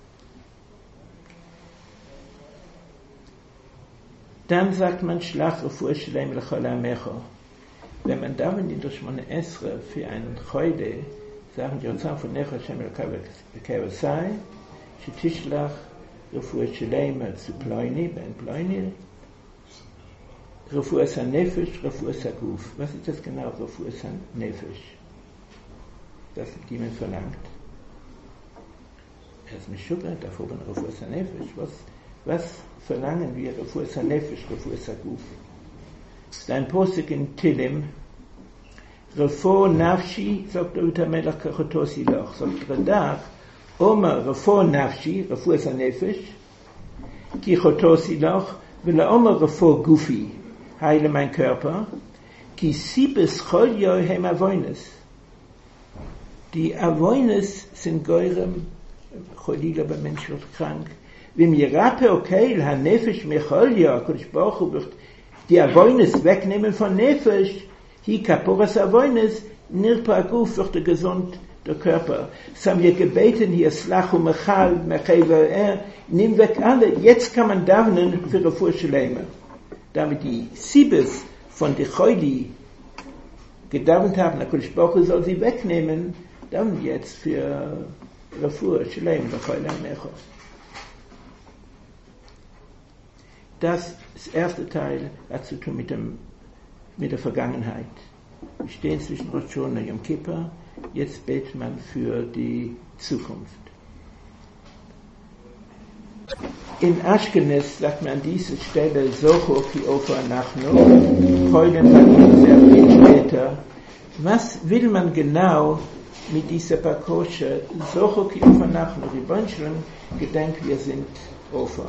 Dann sagt man Shlach Refuah Shleima Lechol Amecho. Wenn man da in der Shmone Esra für einen Chöyde sagen, Yotzam von Necho Hashem Lekavasai, Shetishlach Refuah Shleima zu Ploini, Ben Ploini, Refuah Sanefesh, Refuah Saguf. Was ist das genau, Refuah Sanefesh? Das die man verlangt. Es mich schubert, davor bin Refuah Sanefesh. Was verlangen wir, Refuah Sanefesh, Refuah Saguf? Dein Postik in Tilim, Refo Nafshi, sagt der Melech Kachotosi Loch, sagt Radach, Oma Refo Nafshi, Refo es Nefesh, Ki Chotosi Loch, will Oma Refo Gufi, heile mein Körper, Ki Sibes Chol Yohem Avoines. Die Avoines sind Geurem, Cholila beim Mensch wird krank, Vim Yerape Okeil, Ha Nefesh Mechol Yo, Kodesh Baruch Hu wird die Avoines wegnehmen von Nefesh, hi kaporas Avoines, nirpa aguf wird gesund der Körper. Es haben wir gebeten hier, Slachu Mechal, Mechal, nimm weg alle, jetzt kann man davnen für Refuah Shleima. Damit die Sibes von der Choyli gedavnt haben, der Kodesh Baruch Hu soll sie wegnehmen, davnen jetzt für Refuah Shleima, Bechol Amecho. Das erste Teil hat zu tun mit der Vergangenheit. Wir stehen zwischen Rosh Hashanah und Yom Kippur. Jetzt betet man für die Zukunft. In Ashkenaz sagt man an dieser Stelle Zocho ki Ofer Nachnu. Heute dann sehr viel später. Was will man genau mit dieser Pakosche? Zocho ki Ofer Nachnu. Ribono shel Olam, gedenk, wir sind Ofer.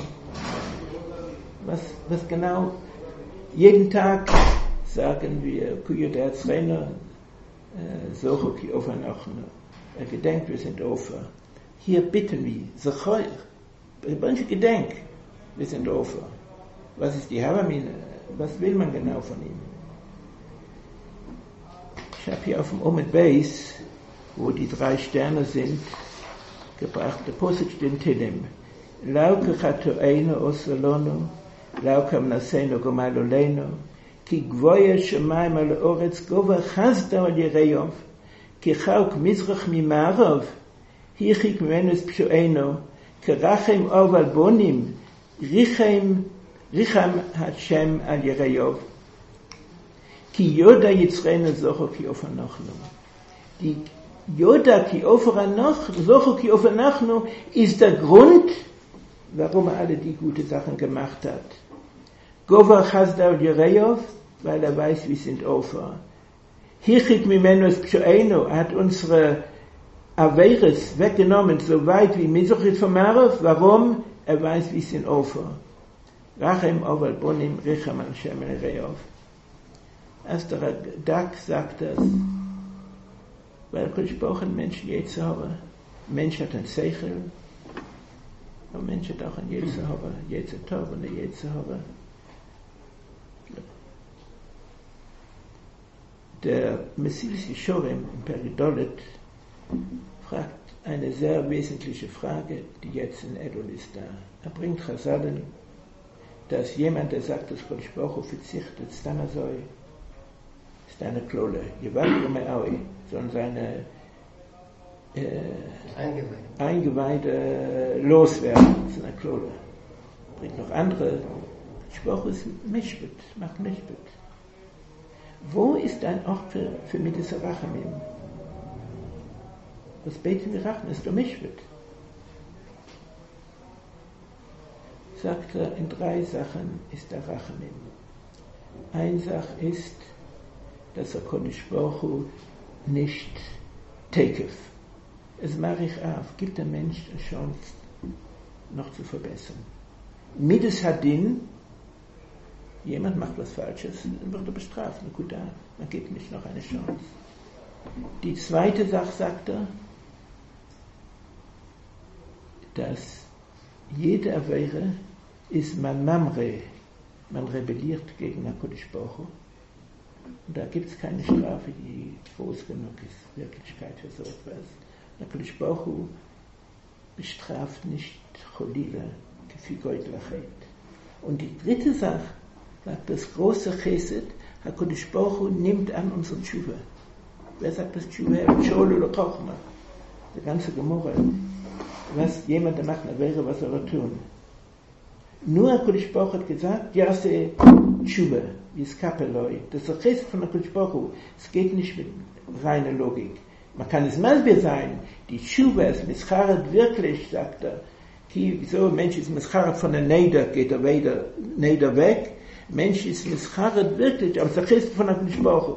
Was genau? Jeden Tag sagen wir, Kuyo der Erzreiner, Zocho ki Ofer Nachnu. Gedenkt, wir sind Ofer. Hier bitten wir, Zochoir. Gedenk, wir sind Ofer. Was ist die Havamine? Was will man genau von ihm? Ich habe hier auf dem Omed Beis, wo die 3 Sterne sind, gebracht, der Posuk steht Tilim. Lauke chatoeinu osalonu, lauke mnaseinu gomalolenu, ki gvoye shemaim al oretz gova chazda al yereyov, ki chauk mizrach mimarov, hichik menus pshoeinu, כרחם אוב על בונים, ריחם השם על ירייוב. ki yoda yitzreinu zocho ki ofanachnu. Die Yoda ki zocho ki ofanachnu ist der Grund, warum er alle die gute Sachen gemacht hat. Gova chazda ul yereyov, weil er weiß, wir sind Ofer. Hichit mimenu es pshoeinu, er hat unsere Averes weggenommen, so weit wie Mizochit von Marov. Warum? Er weiß, wir sind Ofer. Rachem oval bonim richam al shem ereyov. Als der Dak sagt das, weil gesprochen Menschen jetzt haben. Mensch hat ein Seichel, aber Mensch hat auch ein jetzt haben, jetzt Tov und ein jetzt haben. Der Mesilas Yeshorim im Peridolet fragt eine sehr wesentliche Frage, die jetzt in Elul ist da. Er bringt Chazalen, dass jemand, der sagt, dass Kodesh Baruch Hu verzichtet, Stanazoi, ist eine Klole. Jeweils Me'aui, sondern seine Eingeweide loswerden. Das ist eine Klole. Bringt noch andere. Kodesh Baruch Hu ist Mishbet, macht Mishbet. Wo ist ein Ort für Midas Rachamim? Was beten wir Rachamim? Ist doch Mishbet. Sagt er, in 3 Sachen ist der Rachamim. Eine Sache ist, dass er Kodesh Baruch Hu nicht tekef. Es mache ich auf, gibt der Mensch eine Chance, noch zu verbessern. Midas Hadin, jemand macht was Falsches, dann wird er bestraft. Na gut, man gibt nicht noch eine Chance. Die zweite Sache, sagt er, dass jede Avere ist man Mamre, man rebelliert gegen HaKadosh Baruch Hu. Und da gibt es keine Strafe, die groß genug ist, Wirklichkeit für so etwas. HaKadosh Baruch Hu bestraft nicht Cholila, Gefügoit Lachet. Und die dritte Sache, sagt das große Chesed, HaKadosh Baruch Hu nimmt an unsere Tshuva. Wer sagt das Tshuva? Chol oder Chochma. Die ganze Gemorre. Was jemand, der macht, wäre, was soll er tun? Nur HaKadosh Baruch Hu hat gesagt, Yase Tshuva, wie es Kapeloi. Das ist der Chesed von HaKadosh Baruch Hu. Es geht nicht mit reiner Logik. Man kann es Malbir sein, die Tshuva ist mischaret wirklich, sagt er. So, Mensch ist mischaret von der Neder, geht er wieder Neder weg. Mensch ist mischaret wirklich, aber es ist der Chesed von HaKadosh Baruch Hu.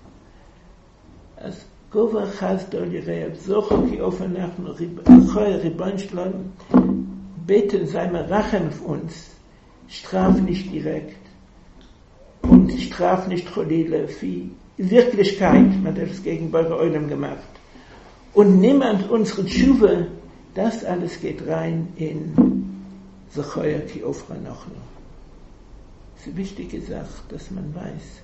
Als Gova Chazdol Yereyev, Zocho ki Ofanachnu, Choy Ribbon Shlom, beten sei mir Rachem auf uns, straf nicht direkt und straf nicht Cholile, wie Wirklichkeit, man hat das gegen Beurer Eulam gemacht. Und niemand unsere Tshuva, das alles geht rein in Zochoy ki Ofanachnu. Das ist eine wichtige Sache, dass man weiß,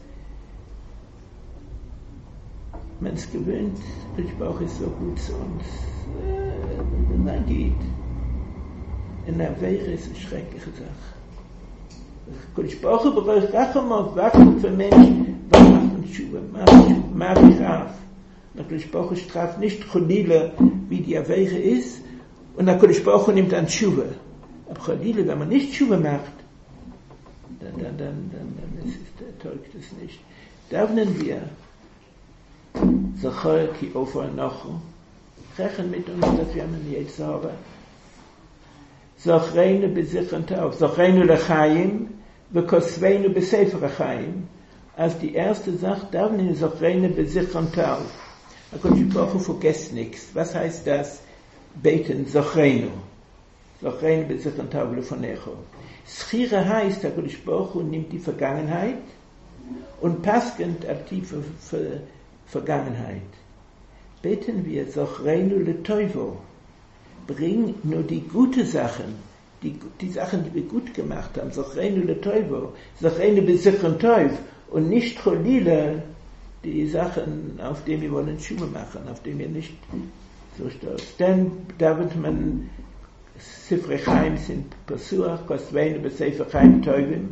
man es gewöhnt, der Bauch ist so gut zu uns. Man geht. In der Weihre ist eine schreckliche Sache. Der Bauch braucht Rachamov, Wachstum für Menschen, was macht man Tshuva? Mach ich auf. Der Bauch straft nicht Cholile, wie die Weihre ist, und der Bauch nimmt an Tshuva. Aber Cholile, wenn man nicht Tshuva macht, dann taugt es nicht. Davnen wir Zochoy ki Ofanachnu. Rechnen mit uns, dass wir einen jetzt haben. Zochreinu besichern Tov. Zochreinu lechayim, vekosveinu besefer achayim. Als die erste Sache, davnen Zochreinu besichern Tov. HaKadosh Baruch Hu vergesst nichts. Was heißt das? Beten Zochreinu. Zochreinu besichern Tov lefonecho. Schira heißt, HaKadosh Baruch Hu nimmt die Vergangenheit und paskend aktiv für Vergangenheit. Beten wir, Zochreinu letoivo. Bring nur die gute Sachen, die Sachen, die wir gut gemacht haben, Zochreinu letoivo, Zochreinu besichern Tov, und nicht Cholile, die Sachen, auf denen wir wollen Tshuva machen, auf denen wir nicht so stolz. Denn da wird man, Sifrei Chaim sind Pasuach, Kosveinu besefer Chaim Tovim,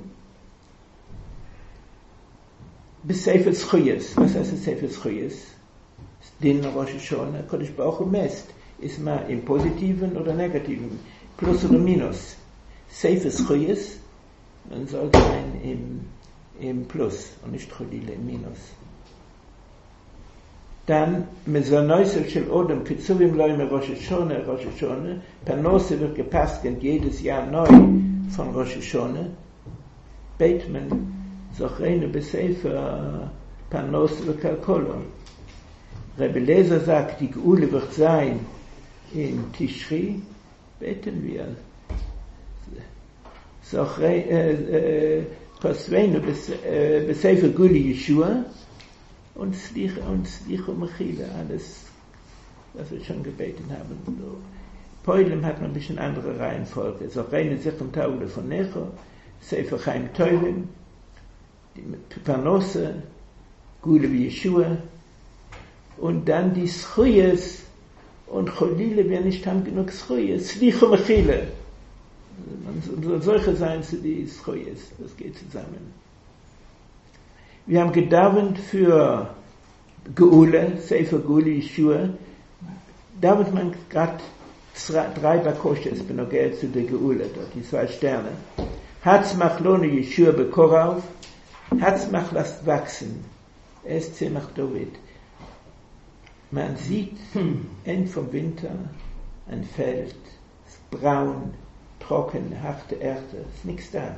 Besefer Zchuyes. Was heißt Besefer Zchuyes? Den Rosh Hashanah, Kodesh Baruch Hu messt. Ist man im Positiven oder Negativen? Plus oder Minus. Sefer Zchuyes. Man soll sein im Plus und nicht Cholile im Minus. Dann, Mesonoisel shel Odom, Kitzuvim loime Rosh Hashone, Parnose wird gepasst jedes Jahr neu von Rosh Hashone, beit man Zochreinu besefer Parnose v'Kalkolo. Rebbe Lezer sagt, die Geule wird sein in Tishri, beten wir. Kosveinu besefer Guli Yeshua und Slichu Mechila, alles, was wir schon gebeten haben. Poilem hat man ein bisschen andere Reihenfolge. Zochreinu Zichem Taule von Necho, Sefer Chaim Teulim, Parnose, Gule wie Yeshua, und dann die Schuyes und Cholile, wir nicht haben genug Schuyes, Slichu Mechile. Und solche seien zu die Schuyes, das geht zusammen. Wir haben gedauert für Geule, Sefer Geule, Yeshua, da wird man gerade 3 Bakoshes benogel zu der Geule, dort die 2 Sterne. Hatzmach lohne Yeshua bekorauf, Hatzmach lasst wachsen, Zemach David. Man sieht End vom Winter ein Feld, ist braun, trocken, harte Erde, ist nichts da.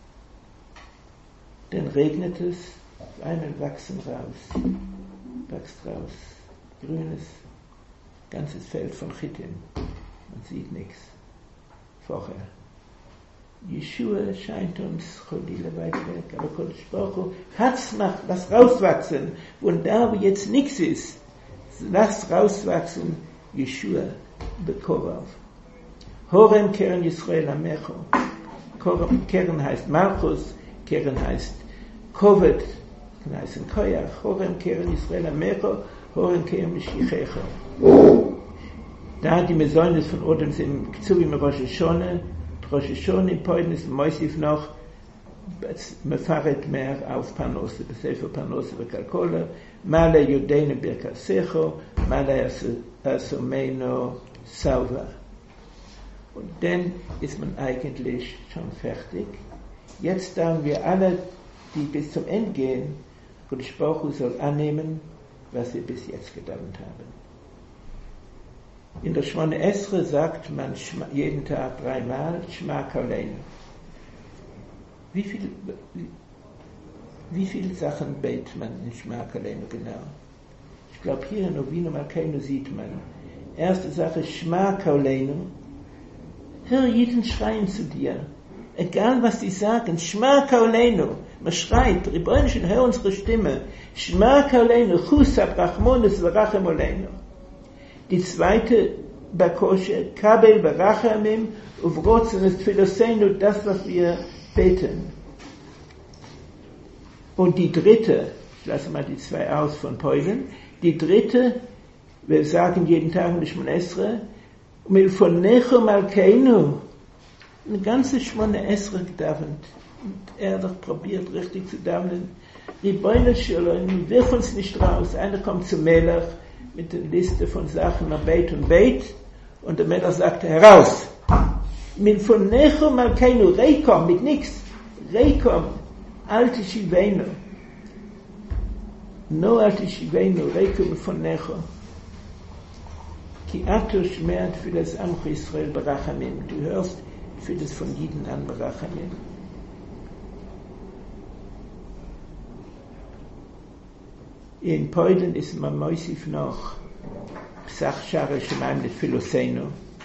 Dann regnet es, Weine wachsen raus, wächst raus, grünes, ganzes Feld von Chittim. Man sieht nichts. Vorher. Yeshua scheint uns Cholile weit weg, aber Kodesh Baruch Hu, Hatzmach, lass rauswachsen, und da wo jetzt nichts ist, lass rauswachsen, Yeshua bekorav. Horem Keren Yisrael Amecho. Keren heißt Malchus, Keren heißt Kovet, kann heißen Koyach. Horem Keren Yisrael Amecho, Horem Keren Mishichecho. Da die Mesones von Odom sind Kitzuvim Rosh Hashone, Rosh Hashone in Poiden ist Moisif noch mefaret mehr auf Parnose, Besefer Parnose v'Kalkola, Male Yodeinu Birkasecho, Male Asomeno Salva. Und dann ist man eigentlich schon fertig. Jetzt sagen wir alle, die bis zum Ende gehen, Kodesh Baruch Hu soll annehmen, was wir bis jetzt gedauert haben. In der Shmone Esre sagt man jeden Tag 3-mal Shema Koleinu. Wie viele Sachen betet man in Shema Koleinu genau? Ich glaube, hier in Ovino Malkeinu sieht man. Erste Sache, Shema Koleinu. Hör jeden schreien zu dir. Egal was die sagen, Shema Koleinu. Man schreit, Ribono Shel Olam, hör unsere Stimme. Shema Koleinu, Chusab Rachmones V'Rachem Oleinu. Die zweite Bakoshe, Kabel Barachamim, Uvrotzen ist Philoseinu, das, was wir beten. Und die dritte, ich lasse mal die 2 aus von Poilen, die dritte, wir sagen jeden Tag in Shmone Esre, Milfonecho Malkeinu, eine ganze Shmone Esre gedauert. Und doch probiert richtig zu dauern. Ribono Shel Olam, wirf uns nicht raus. Einer kommt zum Melech mit der Liste von Sachen, man beit und der Melech sagt, heraus! Milfonecho Malkeinu, Reikom, mit nix. Reikom, alte Shivenu. No alte Shivenu, Reikom von Necho. Ki ato shmeat für das Amch Israel Barachamim. Du hörst für das von Jiden an Barachamim. In Poiden ist man Moisif noch Psach Share Shemaim le Philoseinu.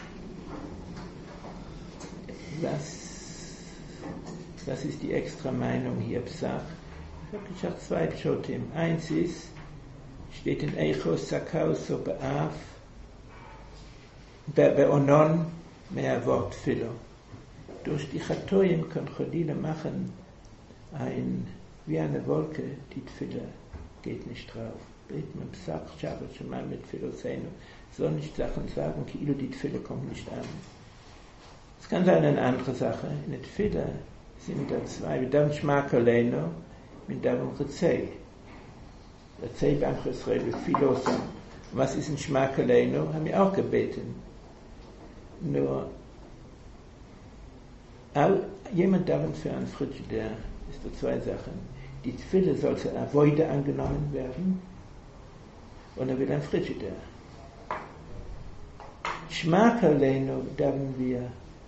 Was ist die extra Meinung hier, Psach? Ich habe 2 Pshotim. Eins ist, steht in Eichos Sakaus so Be'af, Be'onon, mehr Wort Philo. Durch die Chatoim kann Cholile machen wie eine Wolke, die Tfila geht nicht drauf. Bet man Psach, Shabbat, Shemaim mit Philoseinu. Soll nicht Sachen sagen, Kilo, die Tfila kommt nicht an. Es kann sein eine andere Sache. In der Tfila sind da 2, mit dem Shema Koleinu, mit dem Rezei. Rezei beim Israel, Philosam. Was ist ein Shema Koleinu? Haben wir auch gebeten. Nur, jemand darin für einen Frigidaire ist da 2 Sachen. die Tfille soll zur Avoide angenommen werden und er will ein Frigidaire. Schmakerleino darben wir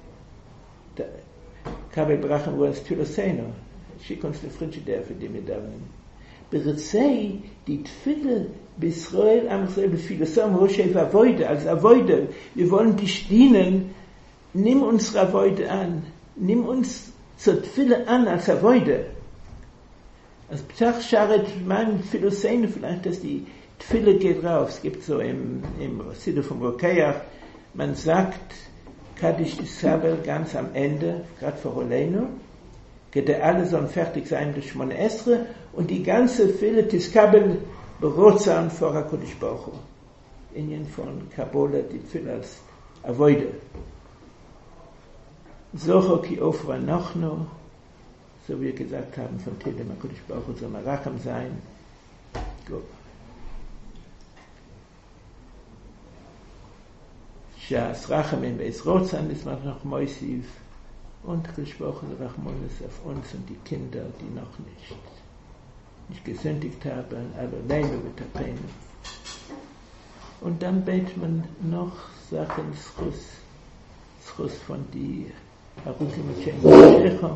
Kabel brachen wir als Tfiloseino. Schick uns den Frigidaire, für den wir darben. Beretzei die Tfille Bisrael am Israel Befilosam Roshei Avoide als Avoide. Wir wollen dich dienen. Nimm unsere Avoide an. Nimm uns zur Tfille an als Avoide. Als Ptach Sharet man Philoseinu vielleicht, dass die Tfille geht rauf. Es gibt so im Siddhu vom Rokeach, man sagt Kaddish Isabel ganz am Ende, gerade vor Oleinu, geht alle sollen fertig sein durch Shmone Esre und die ganze Tfille Tiskabel Berotzan vor HaKadosh Baruch Hu. Indien von Kabbalah, die Tfille als Avoide. Zocho ki ofra nochno, so wie wir gesagt haben, von Telem HaKadosh Baruch Hu soll Maracham sein. Gut. Shas Rachamim Beis Rotzan, das macht noch Moisiv, und gesprochen Rachmones auf uns und die Kinder, die noch nicht gesündigt haben, aber Leinu betapenu. Und dann betet man noch Sachen Schus von die Arukim und Shecho.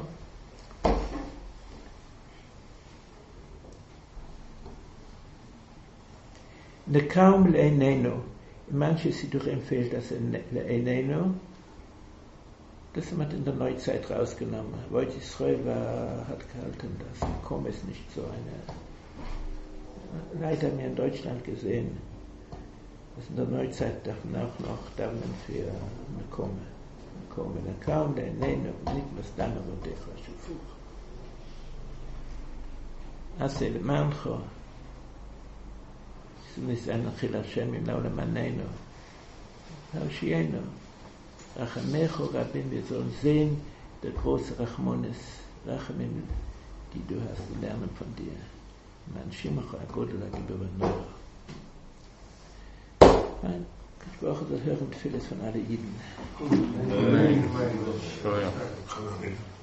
Ne kaum le'einenu. In manchen Siddurim fehlt das le'einenu. Das hat man in der Neuzeit rausgenommen. Weil Israel hat gehalten, das Kom ist nicht so eine. Leider haben wir in Deutschland gesehen, dass in der Neuzeit darf man auch noch Damen für eine Komme. Eine kaum le'einenu, nicht was dann aber der Schufuch. Asel mancho. Es ist ein Achil Hashem im Laulam Aneinu. Haushienu. Rachamecho Rabim, wir sollen sehen, der große Rachmones, Rachamim, die du hast zu lernen von dir. Man Shimacho Agodel Agibur Noah. Ich brauche das Hören vieles von allen Jiden. Amen.